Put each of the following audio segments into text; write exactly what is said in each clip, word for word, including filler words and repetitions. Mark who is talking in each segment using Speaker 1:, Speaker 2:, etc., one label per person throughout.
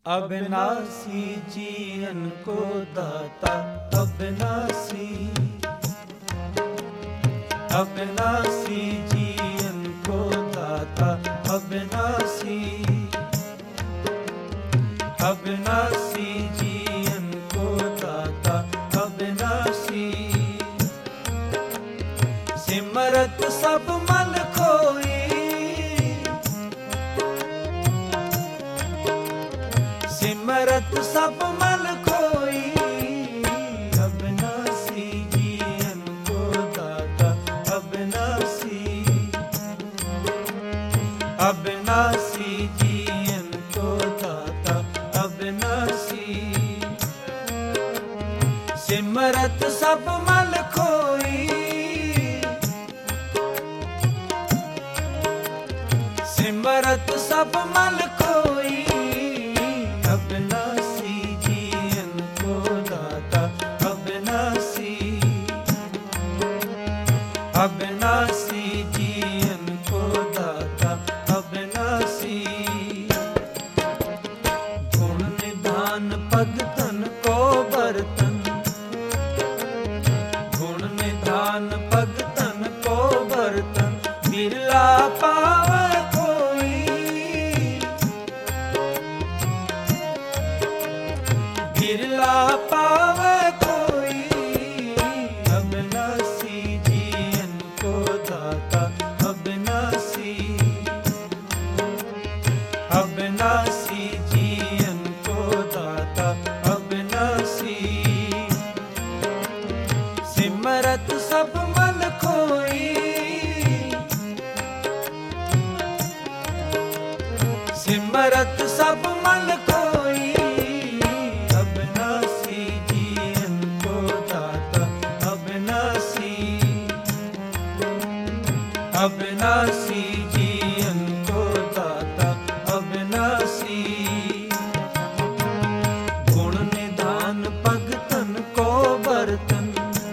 Speaker 1: अविनाशी जीवन को दाता अविनाशी, अविनाशी जीवन को दाता अविनाशी, अविनाशी जीवन को दाता अविनाशी। सिमरत सब मन खोई, सिमरत सब मन खोई, अविनाशी जीवन को दाता अविनाशी, अविनाशी जीवन को दाता अविनाशी। सिमरत सब मन खोई, सिमरत सब मन खोई, अविनाशी जीवन को दाता अविनाशी, अविनाशी जीवन को दाता अविनाशी। गुण निधान भगतन को बर्तन, गुण निधान भगतन को बर्तन, बिरला पावे बिरला पावे कोई, अविनाशी जीवन को दाता अविनाशी, अविनाशी जीवन को दाता अविनाशी। सिमरत सब मन खोई, सिमरत सब मन खोई, अविनाशी जीवन को दाता अविनाशी, अविनाशी जीवन को दाता अविनाशी। गुण निधान भगतन को बर्तन,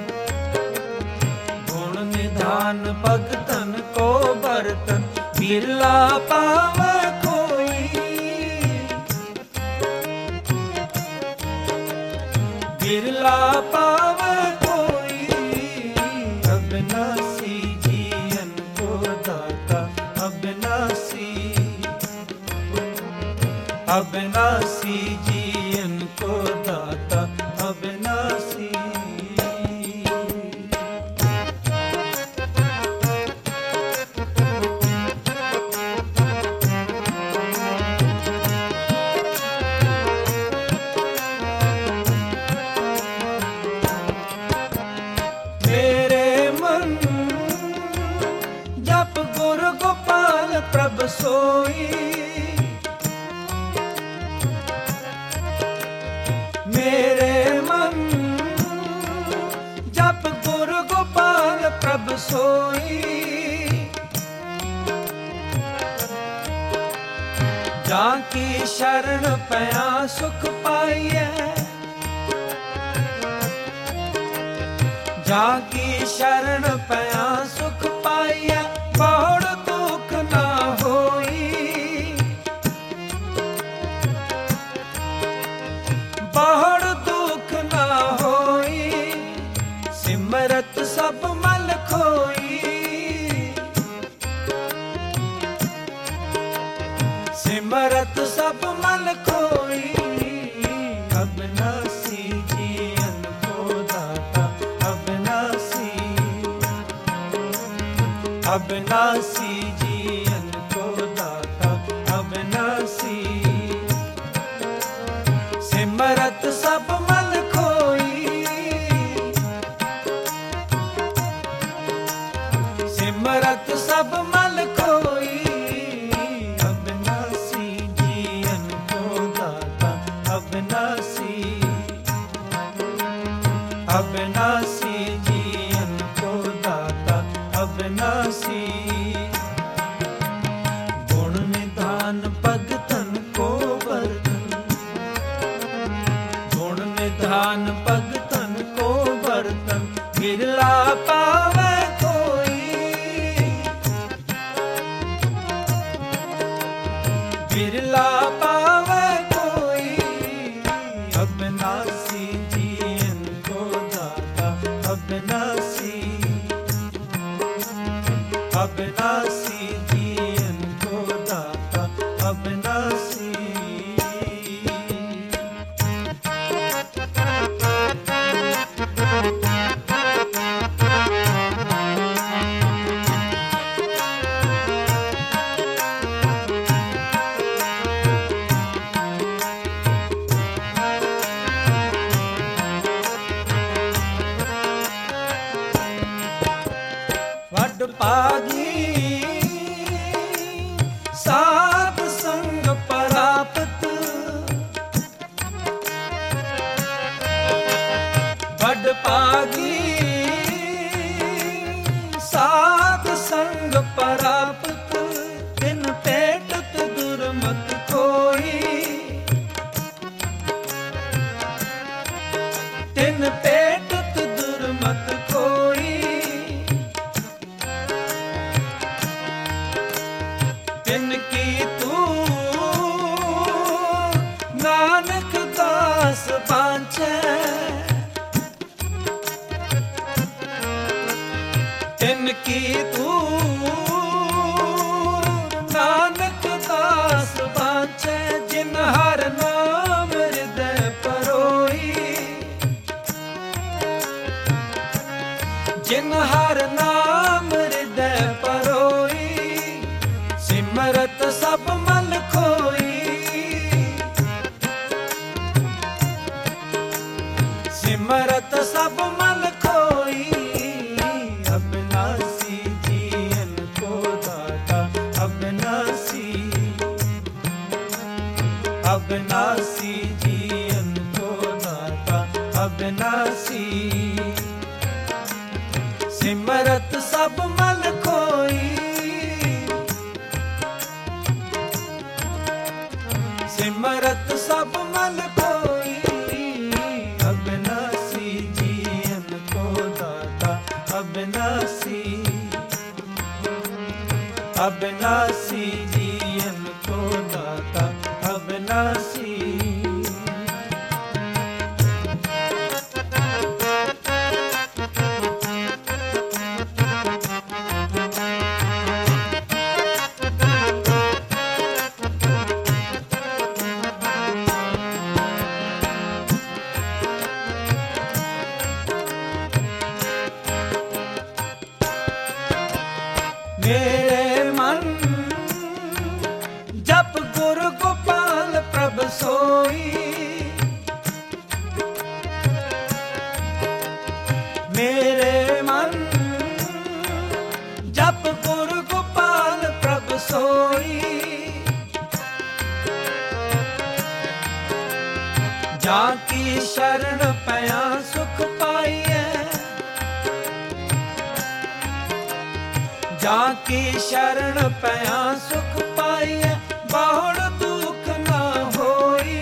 Speaker 1: गुण निधान भगतन को बर्तन, बिरला पावे बिरला पावे कोई, अविनाशी जीवन को दाता अविनाशी, अविनाशी जीवन को दाता अविनाशी। प्रभ सोई, मेरे मन जप गुरु गोपाल प्रभ सोई। जाकी शरण पया सुख पाइए, जाकी शरण पया सुख पाइए, बहुत बहुड़ दुख ना होई। सिमरत सब मल खोई, सिमरत सब मल खोई, अविनाशी जीवन को दाता अविनाशी, अविनाशी जीवन को दाता अविनाशी। सिमरत सब मन खोई, सिमरत सब मन खोई, अविनाशी जीवन को दाता अविनाशी, अविनाशी जीवन को दाता अविनाशी। गुण निधान भगतन को बर्तन, गुण निधान भगतन को बर्तन, बिरला पावे कोई, बिरला पावे कोई, लागी साध संग प्राप्त तिन पेटत दुर्मत कोई तिन पेटत दुर्मत कोई तिनकी तू नानक दास बांचे तिनकी तू नानक दास बांचे जिन हर नाम हृदय परोई जिन हर नाम हृदय परोई सिमरत सब मल खोई सिमरत सब मल खोई अविनाशी जीवन को दाता अविनाशी अविनाशी जीवन को दाता अविनाशी सिमरत सब मल खोई सिमरत सब मल खोई अविनाशी जीवन को दाता अविनाशी अविनाशी जीवन को दाता अविनाशी मेरे मन जप गुरु गोपाल प्रभ सोई मेरे मन जप गुरु गोपाल प्रभ सोई जाकी शरण पया सुख पाइए जाकी शरण पया सुख पाइए बहुड़ दुख ना होई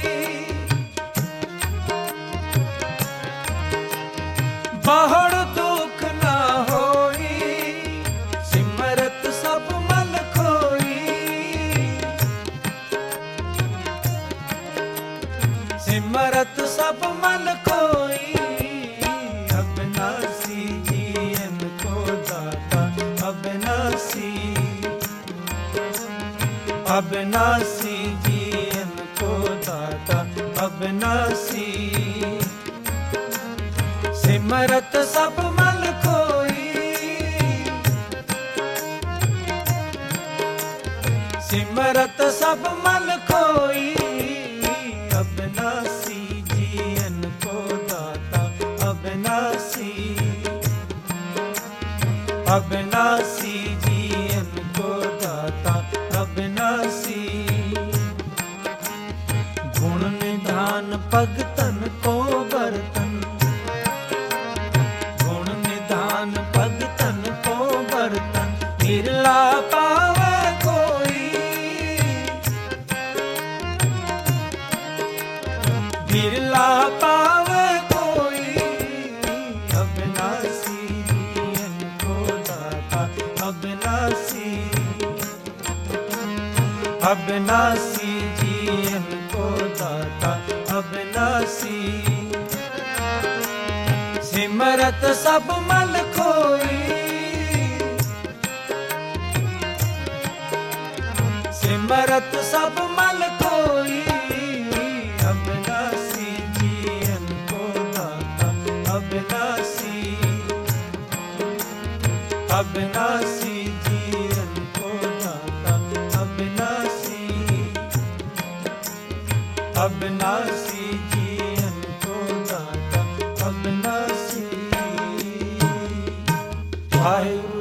Speaker 1: बहुड़ दुख ना होई सिमरत सब मल खोई सिमरत सब मल खोई अविनाशी जीवन को दाता अविनाशी अविनाशी जीवन को दाता अविनाशी सिमरत सब मल खोई सिमरत सब मल खोई अविनाशी जीवन को दाता अविनाशी अविनाशी जीवन को दाता अविनाशी गुण निधान भगतन को बर्तन गुण निधान भगतन को बर्तन बिरला पावे कोई बिरला पावे कोई अविनाशी अविनाशी अविनाशी जीवन को दाता अविनाशी सिमरत सब मल खोई सिमरत सब मल खोई अविनाशी जीवन को दाता अविनाशी अविनाशी जीवन को दाता अविनाशी अविनाशी जीवन को दाता अविनाशी वाहिगुरु